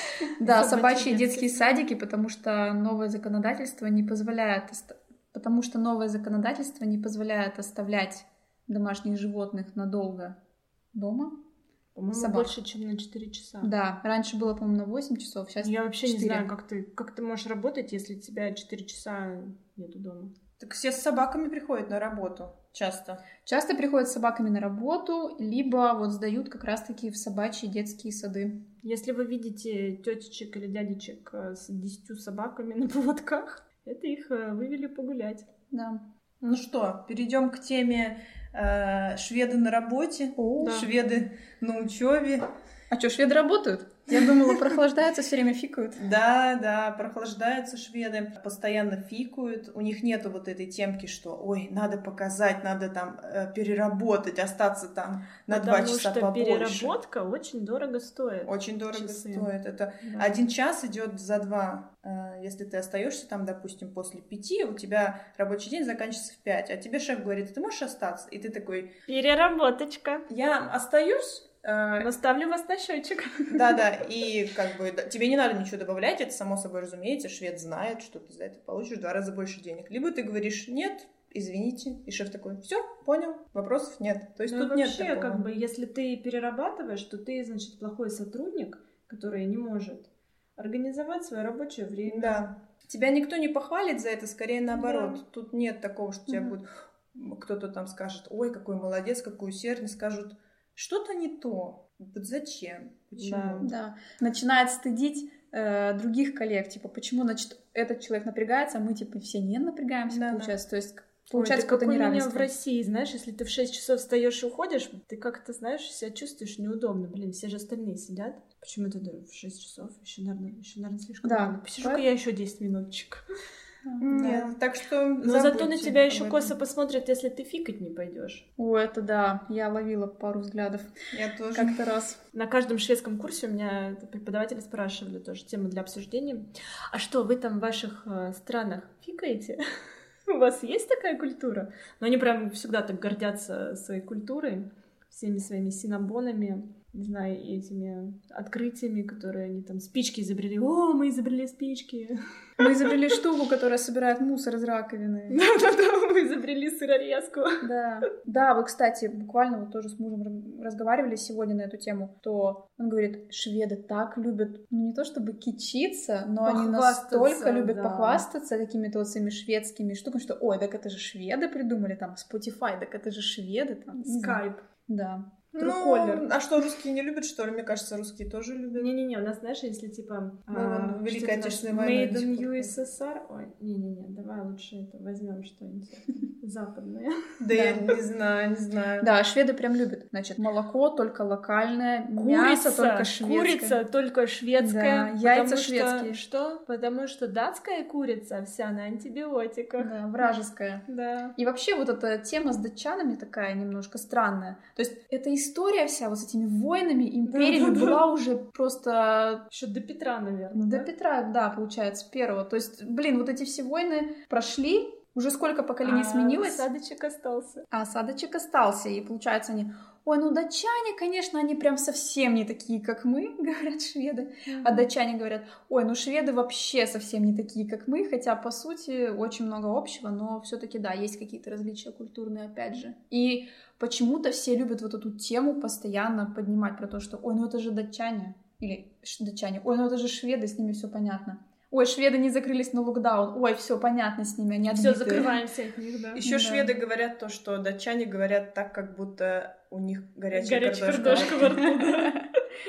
Да, Собачьи собачьи детские детские садики, потому что новое законодательство не позволяет... оста- Потому что новое законодательство не позволяет оставлять домашних животных надолго дома. По-моему, Собак. больше, чем на четыре часа. Да, раньше было, по-моему, на восемь часов, сейчас Я вообще не четыре. знаю, как ты, как ты можешь работать, если тебя четыре часа нету дома. Так все с собаками приходят на работу часто. Часто приходят с собаками на работу, либо вот сдают как раз-таки в собачьи детские сады. Если вы видите тетечек или дядечек э, с десятью собаками на поводках, это их э, вывели погулять. Да. Ну что, перейдем к теме э, шведы на работе, О, Да. шведы на учебе. А что, шведы работают? Я думала, прохлаждаются, все время фикают. Да, да, прохлаждаются шведы, постоянно фикают. У них нету вот этой темки, что, ой, надо показать, надо там э, переработать, остаться там на два Потому часа что побольше. переработка очень дорого стоит. Очень дорого Часы. стоит. Это Да. один час идет за два. Э, Если ты остаешься там, допустим, после пяти, у тебя рабочий день заканчивается в пять, а тебе шеф говорит, ты можешь остаться? И ты такой, Переработочка. я остаюсь. э, Наставлю вас на счетчик. Да-да, и как бы да, тебе не надо ничего добавлять, это само собой разумеется, швед знает, что ты за это получишь в два раза больше денег. Либо ты говоришь нет, извините, и шеф такой, все, понял, вопросов нет. То есть Ну, тут нет вообще, такого. как бы, если ты перерабатываешь, то ты, значит, плохой сотрудник, который не может организовать свое рабочее время. Да. Тебя никто не похвалит за это, скорее наоборот. Да. Тут нет такого, что тебя Мгм. будет кто-то там скажет, ой, какой молодец, какой усердный, скажут, что-то не то. Вот зачем? Почему? Да. Начинает стыдить э, других коллег, типа, почему, значит, этот человек напрягается, а мы, типа, все не напрягаемся, Да, да. получается. То есть, Ой, получается ты какое-то какой меня неравенство. в России, знаешь, если ты в шесть часов встаешь и уходишь, ты как-то, знаешь, себя чувствуешь неудобно. Блин, все же остальные сидят. Почему ты в шесть часов? Еще, наверное, еще, наверное, слишком Да. рано. Посижу-ка я еще десять минуточек. Нет, так что Но зато на забудьте тебя об еще этом. косо посмотрят, если ты фикать не пойдешь. О, это да, я ловила пару взглядов Я тоже. как-то раз. На каждом шведском курсе у меня преподаватели спрашивали тоже тему для обсуждения. А что, вы там в ваших э, странах фикаете? У вас есть такая культура? Но они прям всегда так гордятся своей культурой, всеми своими синабонами, не знаю, этими открытиями, которые они там, спички изобрели. О, мы изобрели спички. Мы изобрели штуку, которая собирает мусор из раковины. Да-да-да, мы изобрели сырорезку. Да. Да, вы, кстати, буквально вот тоже с мужем ра- разговаривали сегодня на эту тему, то он говорит, шведы так любят, ну не то чтобы кичиться, но они Похвастаться, настолько любят да. похвастаться какими-то вот своими шведскими штуками, что, ой, так это же шведы придумали, там, Spotify, так это же шведы, там. не знаю. Скайп. Да. Труколер. а что, русские не любят, что ли? Мне кажется, русские тоже любят. Не-не-не, у нас, знаешь, если типа... Мы вон Великой что-то Отечественной у нас войной Made до in сих пор ю эс эс ар. Ой, не-не-не, давай лучше это возьмем что-нибудь западное. Да я не знаю, не знаю. Да, шведы прям любят. Значит, молоко только локальное, мясо только шведское. Курица только шведская. Да, яйца потому что- шведские. Что? Потому что датская курица вся на антибиотиках. Да, вражеское. Да. И вообще вот эта тема с датчанами такая немножко странная. То есть эта история вся вот с этими войнами, империями Да-да-да. была уже просто Еще до Петра, наверное. до да? Петра, да, получается, первого. То есть, блин, вот эти все войны прошли, уже сколько поколений А сменилось, осадочек остался. а осадочек остался. И получается они, ой, ну датчане, конечно, они прям совсем не такие, как мы, говорят шведы. А датчане говорят, ой, ну шведы вообще совсем не такие, как мы, хотя, по сути, очень много общего, но все-таки, да, есть какие-то различия культурные, опять же. И почему-то все любят вот эту тему постоянно поднимать про то, что, ой, ну это же датчане, или ш- датчане, ой, ну это же шведы, с ними все понятно. Ой, шведы не закрылись на локдаун, ой, все понятно с ними, они Все, отбитые. закрываемся от них, да. Еще Да. шведы говорят то, что датчане говорят так, как будто у них горячая, Горячая картошка. картошка во рту, да.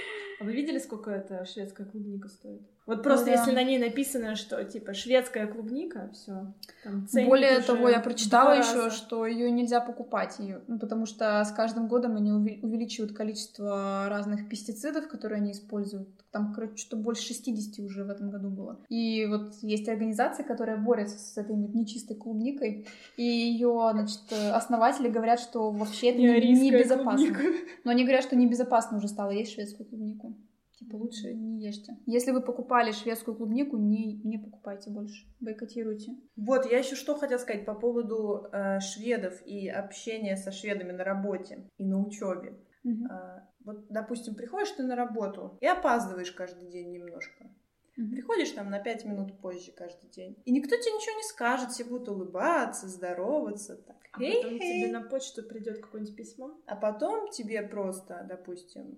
А вы видели, сколько эта шведская клубника стоит? Вот просто Ну да. если на ней написано, что типа шведская клубника, все. Более того, я прочитала еще, еще, что ее нельзя покупать, ее, ну, потому что с каждым годом они уви- увеличивают количество разных пестицидов, которые они используют. Там, короче, что больше шестьдесят уже в этом году было. И вот есть организация, которая борется с этой вот нечистой клубникой, и ее, значит, основатели говорят, что вообще это не- небезопасно. Но они говорят, что небезопасно уже стало есть шведскую клубнику. Типа лучше не ешьте. Если вы покупали шведскую клубнику, не, не покупайте больше. Бойкотируйте. Вот, я еще что хотела сказать по поводу э, шведов и общения со шведами на работе и на учебе. Мгм. А, вот, допустим, приходишь ты на работу и опаздываешь каждый день немножко. Мгм. Приходишь там на пять минут позже каждый день. И никто тебе ничего не скажет, все будут улыбаться, здороваться. Так. А потом тебе на почту придет какое-нибудь письмо. А потом тебе просто, допустим,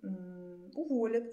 м, уволят.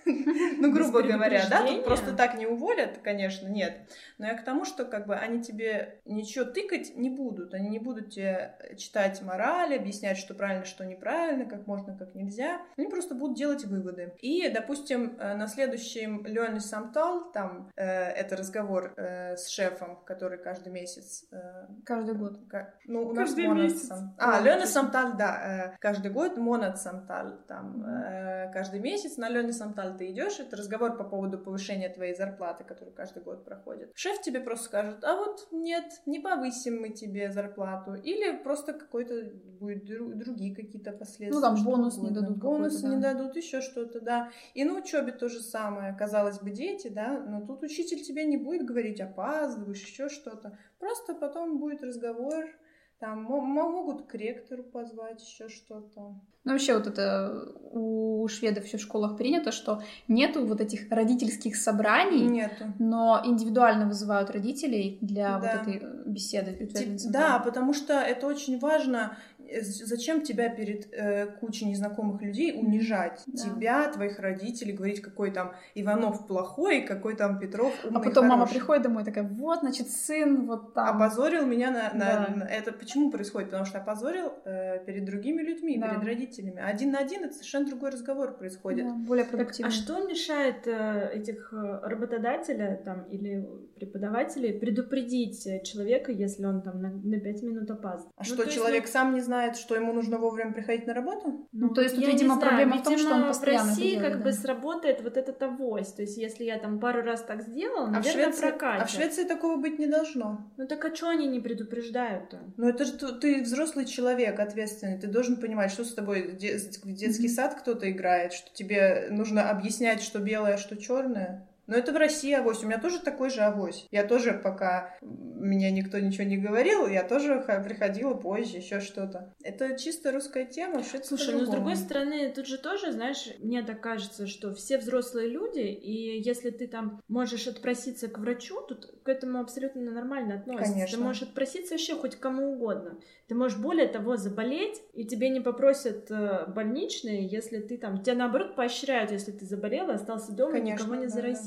Ну, грубо Без говоря, да, предупреждения? тут просто так не уволят, конечно, нет. Но я к тому, что как бы они тебе ничего тыкать не будут. Они не будут тебе читать мораль, объяснять, что правильно, что неправильно, как можно, как нельзя. Они просто будут делать выводы. И, допустим, э, на следующем Лёни Самтал, там, э, это разговор э, с шефом, который каждый месяц... э, Каждый год. Ка- Ну, у нас Каждый Монат месяц. Сам- А, Ладно, Лёна точно. Самталь, да. э, Каждый год Монат Самталь. Там, э, каждый месяц на Лёне Самталь ты идешь, это разговор по поводу повышения твоей зарплаты, который каждый год проходит. Шеф тебе просто скажет, а вот нет, не повысим мы тебе зарплату. Или просто какой-то будет дру- другие какие-то последствия. Ну, там что бонус не угодно. дадут Бонус какой-то, не да. дадут, еще что-то, да. И на учебе то же самое. Казалось бы, дети, да, но тут учитель тебе не будет говорить, опаздываешь, еще что-то. Просто потом будет разговор, там мо- могут к ректору позвать, еще что-то. Ну, вообще вот это у шведов еще в школах принято, что нету вот этих родительских собраний, Нету. но индивидуально вызывают родителей для Да. вот этой э, беседы. Тип- утвердительной Да, собрания. потому что это очень важно. Э, з- Зачем тебя перед э, кучей незнакомых людей унижать? Да. Тебя, твоих родителей, говорить, какой там Иванов плохой, какой там Петров умный, А потом мама хороший. приходит домой такая, вот, значит, сын вот там. Опозорил меня на, на- Да. на- Это почему происходит? Потому что опозорил э, перед другими людьми, Да. перед родителями. Один на один это совершенно другой разговор происходит. Да, более Так, продуктивный. а что мешает э, этих э, работодателя там, или преподавателей предупредить э, человека, если он там на, на пять минут опаздывает? А Ну, что, то есть, человек ну, сам не знает, что ему нужно вовремя приходить на работу? Ну, то есть тут, я не видимо, знаю, проблема в том, что он видимо, постоянно в это России делает, как да. бы сработает вот этот авось. То есть если я там пару раз так сделала, А в, наверное, Швеции, прокатит. а в Швеции такого быть не должно. Ну так а что они не предупреждают-то? Ну это же т- ты взрослый человек, ответственный. Ты должен понимать, что с тобой де- в детский Мгм. сад кто-то играет, что тебе нужно объяснять, что белое, а что черное. Но это в России авось. У меня тоже такой же авось. Я тоже, пока меня никто ничего не говорил, я тоже ха- приходила позже, еще что-то. Это чисто русская тема. Что это Слушай, ну с по-другому. другой стороны, тут же тоже, знаешь, мне так кажется, что все взрослые люди, и если ты там можешь отпроситься к врачу, тут к этому абсолютно нормально относятся. Конечно. Ты можешь отпроситься вообще хоть к кому угодно. Ты можешь, более того, заболеть, и тебе не попросят э, больничные, если ты там... Тебя, наоборот, поощряют, если ты заболела, остался дома, Конечно, никого не да, заразил.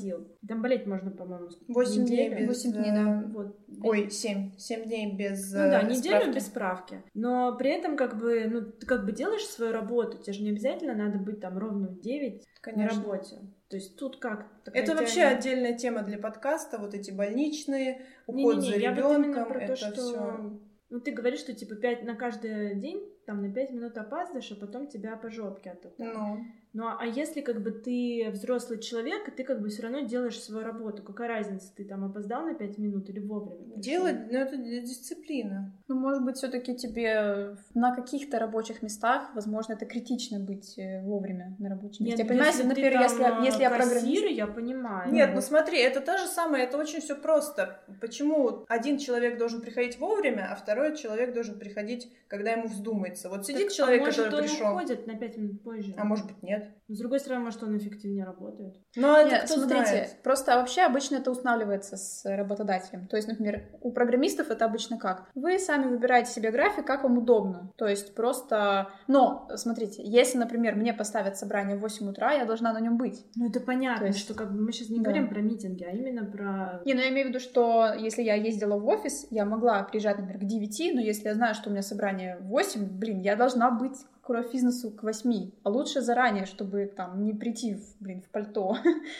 ходил. Там болеть можно, по-моему, восемь дней без... восемь дней, да. Вот. Ой, семь. семь дней без Ну да, э, неделю справки. без справки. Но при этом как бы, ну, ты как бы делаешь свою работу, тебе же не обязательно надо быть там ровно в девять Конечно. на работе. То есть тут как? Это вообще отдельная тема для подкаста, вот эти больничные, уход Не-не-не, за я ребенком, вот именно про это то, что... все. Ну, ты говоришь, что, типа, пять на каждый день, там, на пять минут опаздываешь, а потом тебя по жопке оттуда. Ну... Ну, а если, как бы, ты взрослый человек, и ты, как бы, все равно делаешь свою работу, какая разница, ты там опоздал на пять минут или вовремя пришел? Делать, ну, это дисциплина. Ну, может быть, все-таки тебе на каких-то рабочих местах, возможно, это критично быть вовремя на рабочем месте. Нет, Я понимаю, если например, ты если, там если я кассир, программист... я понимаю. Нет, Ну, ну вот. смотри, это то же самое, это очень все просто. Почему один человек должен приходить вовремя, а второй человек должен приходить, когда ему вздумается? Вот сидит Так, человек, а может, который он пришел. уходит на пять минут позже. А может быть, нет. Но, с другой стороны, может, он эффективнее работает. Ну, это Нет, кто смотрите, знает. просто вообще обычно это устанавливается с работодателем. То есть, например, у программистов это обычно как? Вы сами выбираете себе график, как вам удобно. То есть просто... Но, смотрите, если, например, мне поставят собрание в восемь утра, я должна на нем быть. Ну, это понятно, То есть- что как бы мы сейчас не да. говорим про митинги, а именно про... Не, ну я имею в виду, что если я ездила в офис, я могла приезжать, например, к девяти, но если я знаю, что у меня собрание в восемь, блин, я должна быть к физнесу к восьми, а лучше заранее, чтобы там не прийти, в, блин, в пальто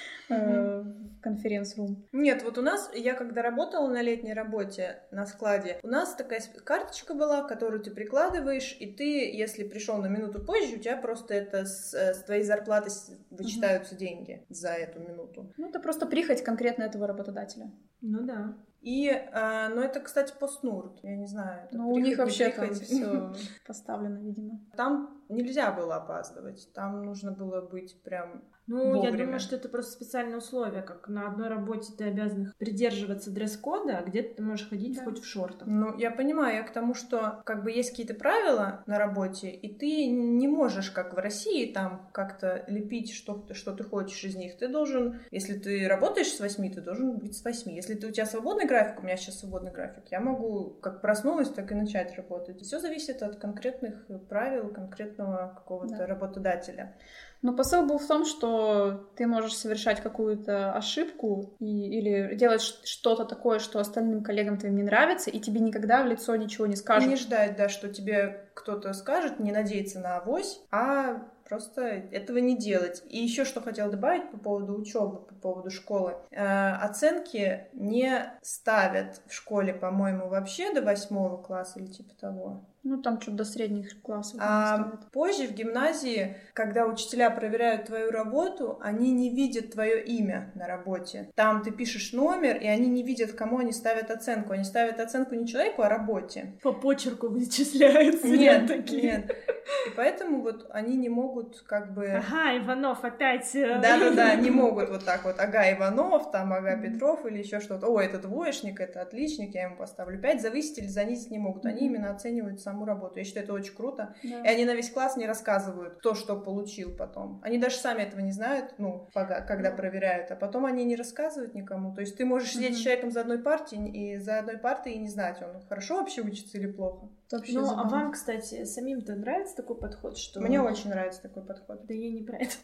э, в конференц-рум. Нет, вот у нас, я когда работала на летней работе на складе, у нас такая сп- карточка была, которую ты прикладываешь, и ты, если пришел на минуту позже, у тебя просто это с, э, с твоей зарплаты с- вычитаются деньги за эту минуту. Ну, это просто прихоть конкретно этого работодателя. Ну да. И, э, ну это, кстати, постнурт, я не знаю. это Ну, у прихоть, них не вообще там прихоть. все поставлено, видимо. Там нельзя было опаздывать, там нужно было быть прям... Ну, я Вовремя. думаю, что это просто специальные условия, как на одной работе ты обязан придерживаться дресс-кода, а где-то ты можешь ходить Да. хоть в шортах. Ну, я понимаю, я к тому, что как бы есть какие-то правила на работе, и ты не можешь, как в России, там как-то лепить, что, ты- что ты хочешь из них. Ты должен, если ты работаешь с восьми, ты должен быть с восьми. Если ты, у тебя свободный график, у меня сейчас свободный график, я могу как проснулась, так и начать работать. Все зависит от конкретных правил конкретного какого-то Да. работодателя. Но посыл был в том, что ты можешь совершать какую-то ошибку и, или делать ш- что-то такое, что остальным коллегам твоим не нравится, и тебе никогда в лицо ничего не скажут. Не ждать, да, что тебе кто-то скажет, не надеяться на авось, а просто этого не делать. И еще что хотела добавить по поводу учебы, по поводу школы. Э, оценки не ставят в школе, по-моему, вообще до восьмого класса или типа того. Ну, там что-то до средних классов. А ставят. позже в гимназии, когда учителя проверяют твою работу, они не видят твое имя на работе. Там ты пишешь номер, и они не видят, кому они ставят оценку. Они ставят оценку не человеку, а работе. По почерку вычисляются. Нет, такие. нет. И поэтому вот они не могут как бы... Ага, Иванов опять... э, Да-да-да, не могут вот так вот, ага, Иванов, там, ага, Петров или еще что-то. О, это двоечник, это отличник, я ему поставлю пять. Завысить или занизить не могут. Они Мгм. именно оценивают саму работу. Я считаю, это очень круто. Да. И они на весь класс не рассказывают, кто что получил потом. Они даже сами этого не знают, ну, пога- когда Ну. проверяют, а потом они не рассказывают никому. То есть ты можешь сидеть Мгм. с человеком за одной партией и за одной партой и не знать, он хорошо вообще учится или плохо. Это вообще Ну, а забавно. вам, кстати, самим-то нравится такой подход, что... Мне очень нравится такой подход. Да я не про этот.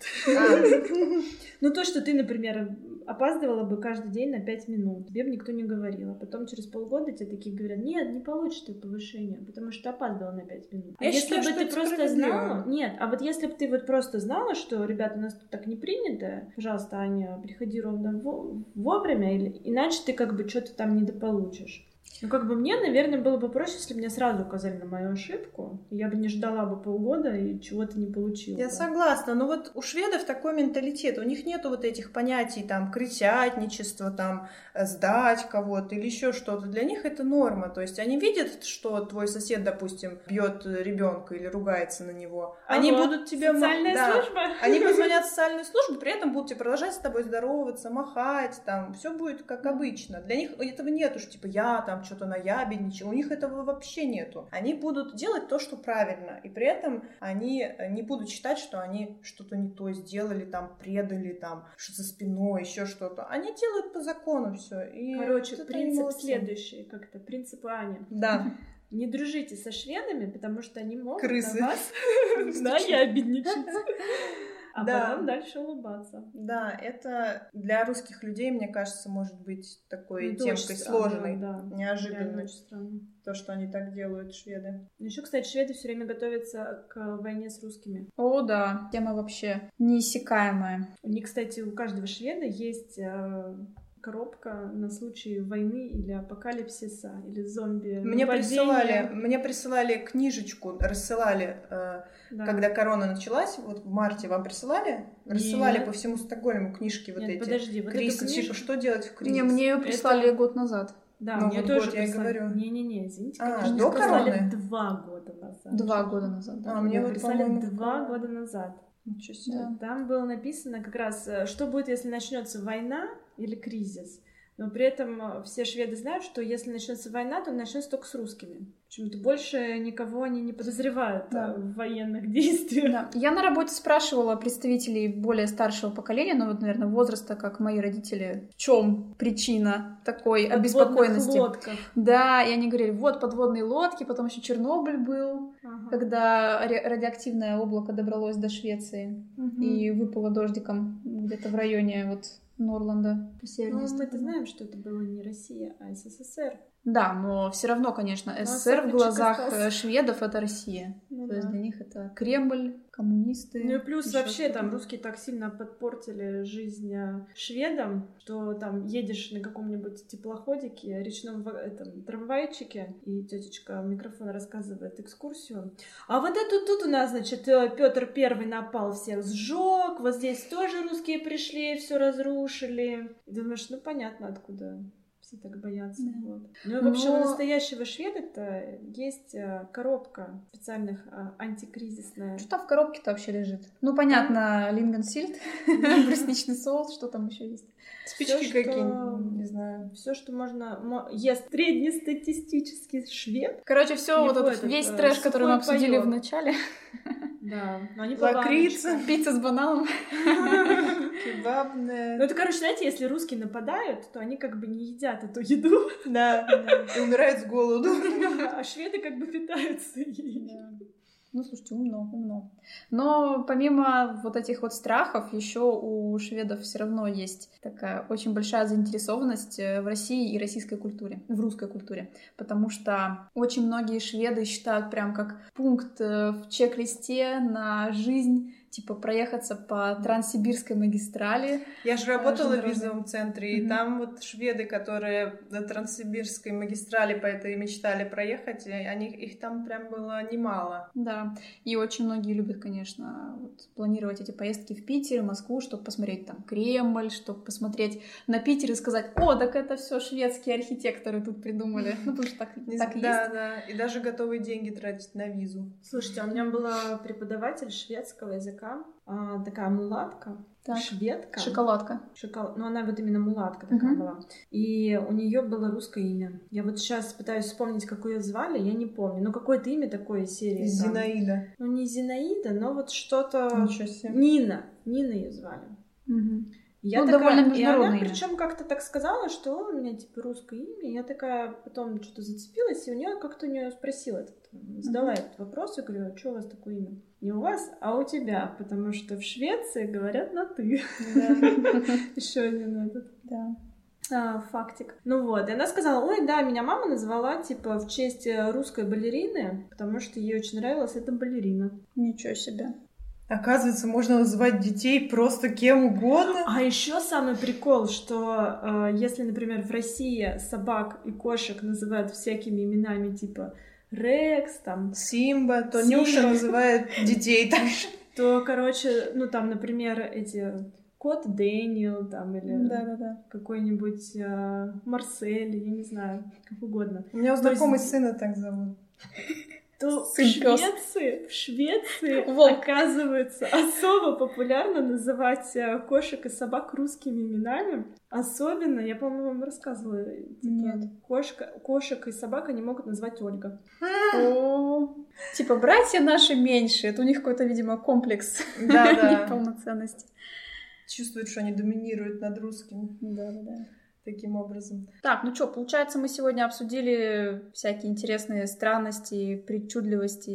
А, Ну, то, что ты, например, опаздывала бы каждый день на пять минут, тебе бы никто не говорил. А потом через полгода тебе такие говорят, нет, не получишь ты повышение, потому что ты опаздывала на пять минут. А Я если считаю, бы что ты это просто справедливо. знала... Нет, а вот если бы ты вот просто знала, что, ребята, у нас тут так не принято, пожалуйста, Аня, приходи ровно во- вовремя, или... иначе ты как бы что-то там недополучишь. Ну, как бы мне, наверное, было бы проще, если бы мне сразу указали на мою ошибку, и я бы не ждала бы полгода и чего-то не получила. Я бы. согласна, но вот у шведов такой менталитет, у них нету вот этих понятий, там, крысятничество, там, э, сдать кого-то или еще что-то. Для них это норма, то есть они видят, что твой сосед, допустим, бьет ребенка или ругается на него, они Алло, будут тебе... ма- социальная да. служба? Они позвонят в социальную службу, при этом будут тебе продолжать с тобой здороваться, махать, там, все будет как обычно. Для них этого нету, что типа я там что-то наябедничал, у них этого вообще нету. Они будут делать то, что правильно, и при этом они не будут считать, что они что-то не то сделали, там, предали, там, что за спиной, еще что-то. Они делают по закону все. И Короче, вот это принцип молодцы. следующий, как-то принцип Ани. Да. Не дружите со шведами, потому что они могут Крысы. на вас наябедничать. а Да. потом дальше улыбаться. Да, это для русских людей, мне кажется, может быть такой Ну, это темкой очень странно, сложной, да. Реально неожиданной. очень странно. То, что они так делают, шведы. Еще, кстати, шведы все время готовятся к войне с русскими. О, да, тема вообще неиссякаемая. У них, кстати, у каждого шведа есть э, коробка на случай войны или апокалипсиса, или зомби. Мне нападения. присылали, мне присылали книжечку, рассылали, э, Да. когда корона началась, вот в марте вам присылали? Рассылали Нет. по всему Стокгольму книжки вот Нет, эти. подожди, вот Кризис, эту типа, книжку... что делать в кризис? Не, мне ее прислали Это- год назад. Да, Ну, мне вот тоже год, я и прислали. говорю. Не-не-не, извините, А, конечно, до прислали короны? два года назад. Два года назад. да. А, мне Мне вот, прислали по-моему, два года назад. Ничего себе. Да. Там было написано как раз, э, что будет, если начнется война или кризис. Но при этом э, все шведы знают, что если начнется война, то начнется только с русскими. Почему-то больше никого они не подозревают Да. э, в военных действиях. Да. Я на работе спрашивала представителей более старшего поколения, ну вот, наверное, возраста, как мои родители, в чем причина такой Подводных обеспокоенности. лодках. Да, и они говорили, вот подводные лодки, потом еще Чернобыль был, Ага. когда ре- радиоактивное облако добралось до Швеции Мгм. и выпало дождиком где-то в районе вот Норланда. по Ну, северной мы стороне. знаем, что это было не Россия, а СССР. Да, но все равно, конечно, Но СССР в осадочек глазах остался. э, шведов это Россия. Ну То есть да. для них это Кремль, коммунисты. Ну и плюс ещё вообще что-то. там русские так сильно подпортили жизнь э, шведам, что там едешь на каком-нибудь теплоходике, речном ва- этом, трамвайчике, и тетечка в микрофон рассказывает экскурсию. А вот это тут у нас, значит, Петр Первый напал, всех сжег, вот здесь тоже русские пришли, все разрушили. И думаешь, ну понятно, откуда все так боятся. Да. Вот. Ну и вообще Но- у настоящего шведа-то есть э, коробка специальных э, антикризисная. Что там в коробке-то вообще лежит? Ну, понятно, лингенсильд, брусничный соус, что там еще есть? Спички Всё, что- какие-нибудь, не знаю. Все, что можно мо- ест среднестатистический швед. Короче, все Его вот этот этот, весь э, трэш, который мы сухой обсудили паёк. в начале. Да, но они по Лакрица. баночкам. Пицца с бананом. Кебабная. Ну это, короче, знаете, если русские нападают, то они как бы не едят эту еду, Да, да. И умирают с голоду. а шведы как бы питаются ей. Ну, слушайте, умно, умно. Но помимо вот этих вот страхов, еще у шведов все равно есть такая очень большая заинтересованность э, в России и российской культуре, в русской культуре. Потому что очень многие шведы считают прям как пункт э, в чек-листе на жизнь, типа проехаться по Транссибирской магистрали. Я же работала в Железнодорожная. визовом центре, и Мгм. там вот шведы, которые на Транссибирской магистрали по этой мечтали проехать, и они, их там прям было немало. Да, и очень многие любят, конечно, вот, планировать эти поездки в Питер, Москву, чтобы посмотреть там Кремль, чтобы посмотреть на Питер и сказать, о, так это все шведские архитекторы тут придумали. Ну, потому что так, Не так з- и да, есть. да, и даже готовые деньги тратить на визу. Слушайте, а у меня была преподаватель шведского языка, а, такая мулатка, Так. шведка. Шоколадка. Шоколад. Ну, она вот именно мулатка такая Мгм. была. И у нее было русское имя. Я вот сейчас пытаюсь вспомнить, как ее звали, я не помню. Но какое-то имя такое из серии. там. Зинаида. Ну, не Зинаида, но вот что-то... Ничего себе. Нина. Нина ее звали. Мгм. И Я Ну, такая, довольно и международное она имя. причем как-то так сказала, что у меня типа русское имя. И я такая потом что-то зацепилась, и у нее как-то у нее спросила этот, задала Мгм. этот вопрос, я говорю, а что у вас такое имя? Не у вас, а у тебя, потому что в Швеции говорят на ты. Еще один этот. Да. А, фактик. Ну вот, и она сказала, ой, да, меня мама назвала, типа, в честь э, русской балерины, потому что ей очень нравилась эта балерина. Ничего себе. Оказывается, можно называть детей просто кем угодно. А еще самый прикол, что э, если, например, в России собак и кошек называют всякими именами, типа Рекс, там, Симба, то Симба. Нюша называет детей так же. то, короче, ну там, например, эти кот Дэниел, там, или Да-да-да. какой-нибудь э, Марсель, я не знаю, как угодно. У меня у То есть- знакомой сына так зовут. То в Сын-пёс. Швеции, в Швеции, Волк. оказывается, особо популярно называть э, кошек и собак русскими именами. Особенно, я, по-моему, вам рассказывала, типа, Нет. кошка, кошек и собак они могут назвать Ольга. О, типа, братья наши меньше. Это у них какой-то, видимо, комплекс Да-да. неполноценности. Чувствуют, что они доминируют над русскими. Да-да-да. таким образом. Так, ну что, получается, мы сегодня обсудили всякие интересные странности, причудливости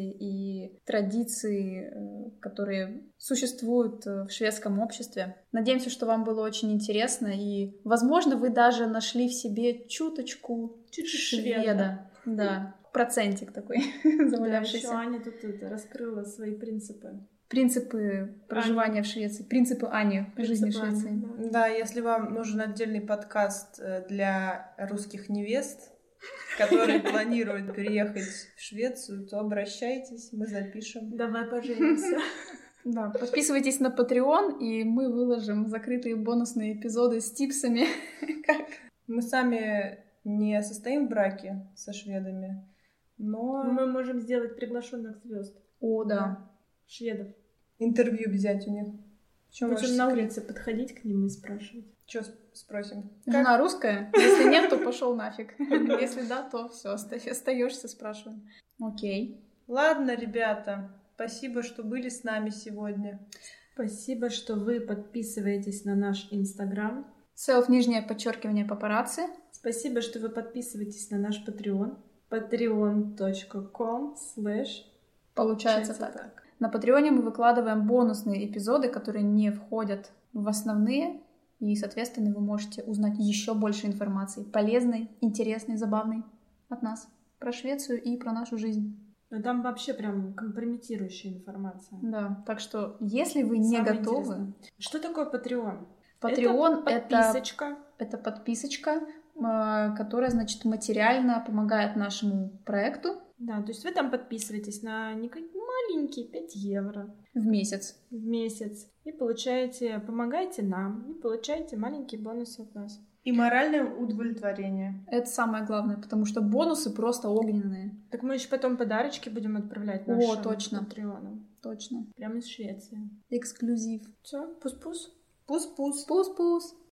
и традиции, э, которые существуют э, в шведском обществе. Надеемся, что вам было очень интересно, и, возможно, вы даже нашли в себе чуточку Чуть-чуть шведа. шведа. Да, процентик такой Да, завалявшийся. еще Аня тут это, раскрыла свои принципы. Принципы проживания в Швеции, принципы Ани в жизни в Принципы Ани, Швеции. да. Да, если вам нужен отдельный подкаст э, для русских невест, которые планируют переехать в Швецию, то обращайтесь, мы запишем. Давай поженимся. Да, подписывайтесь на Patreon, и мы выложим закрытые бонусные эпизоды с типсами. Как? Мы сами не состоим в браке со шведами, но Мы можем сделать приглашенных звезд, О, да. шведов. интервью взять у них. В чем ваш Будем на секрет? улице подходить к ним и спрашивать. Что спросим? Жена русская? Если нет, то пошел нафиг. Если да, то все, остаешься, спрашиваем. Окей. Ладно, ребята, спасибо, что были с нами сегодня. Спасибо, что вы подписываетесь на наш Инстаграм. Селф нижнее подчеркивание папарацци. Спасибо, что вы подписываетесь на наш Patreon. patreon точка com слэш Получается так. На Патреоне мы выкладываем бонусные эпизоды, которые не входят в основные, и, соответственно, вы можете узнать еще больше информации, полезной, интересной, забавной от нас про Швецию и про нашу жизнь. Но там вообще прям компрометирующая информация. Да, так что, если вы не Самое готовы, интересное. Что такое Patreon? Patreon — это это, подписочка. это подписочка, э, которая, значит, материально помогает нашему проекту Да, то есть вы там подписываетесь на никак- маленькие пять евро в месяц. в месяц и получаете, помогаете нам и получаете маленькие бонусы от нас. И моральное удовлетворение. Это самое главное, потому что бонусы просто огненные. Так мы еще потом подарочки будем отправлять О, нашим точно. патреонам. Точно. Прямо из Швеции. Эксклюзив. Все, пус-пус. Пус-пус. Пус-пус.